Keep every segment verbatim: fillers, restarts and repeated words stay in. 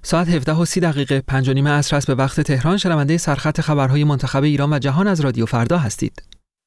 ساعت هفده و سی دقیقه پنج و نیم عصر است به وقت تهران. شنونده سرخط خبرهای منتخب ایران و جهان از رادیو فردا هستید.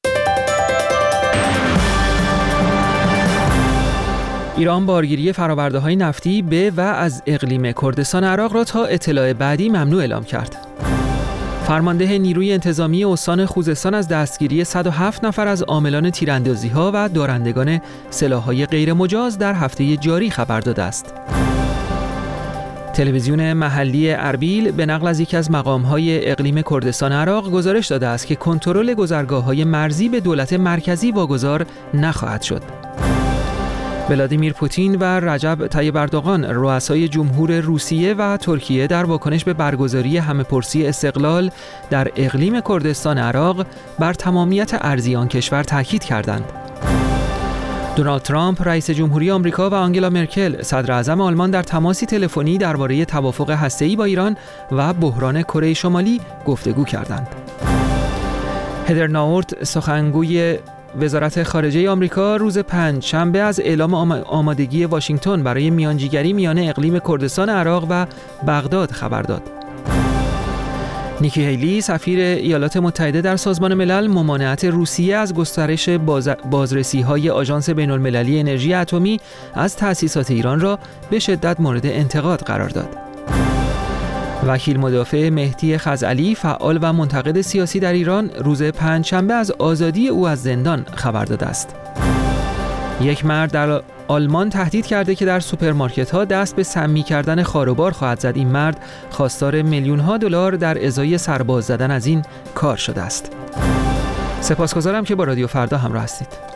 ایران بارگیری فرآورده‌های نفتی به و از اقلیم کردستان عراق را تا اطلاع بعدی ممنوع اعلام کرد. فرمانده نیروی انتظامی استان خوزستان از دستگیری صد و هفت نفر از عاملان تیراندازی‌ها و دارندگان سلاح‌های غیرمجاز در هفته جاری خبر داده است. تلویزیون محلی اربیل به نقل از یکی از مقام‌های اقلیم کردستان عراق گزارش داده است که کنترل گذرگاه‌های مرزی به دولت مرکزی واگذار نخواهد شد. ولادیمیر پوتین و رجب طیب اردوغان رؤسای جمهور روسیه و ترکیه در واکنش به برگزاری همه‌پرسی استقلال در اقلیم کردستان عراق بر تمامیت ارضی آن کشور تاکید کردند. دونالد ترامپ رئیس جمهوری آمریکا و آنگلا مرکل صدر اعظم آلمان در تماسی تلفنی درباره توافق هسته‌ای با ایران و بحران کره شمالی گفتگو کردند. هدر ناورت سخنگوی وزارت خارجه آمریکا روز پنج شنبه از اعلام آمادگی واشنگتن برای میانجیگری میان اقلیم کردستان عراق و بغداد خبر داد. نیکی هیلی سفیر ایالات متحده در سازمان ملل ممانعت روسیه از گسترش باز... بازرسی‌های آژانس بین‌المللی انرژی اتمی از تأسیسات ایران را به شدت مورد انتقاد قرار داد. وکیل مدافع مهدی خزعلی فعال و منتقد سیاسی در ایران روز پنجشنبه از آزادی او از زندان خبر داده است. یک مرد در آلمان تهدید کرده که در سوپرمارکت‌ها دست به سمی کردن خاروبار خواهد زد. این مرد خواستار میلیون‌ها دلار در ازای سرباز زدن از این کار شده است. سپاسگزارم که با رادیو فردا همراه هستید.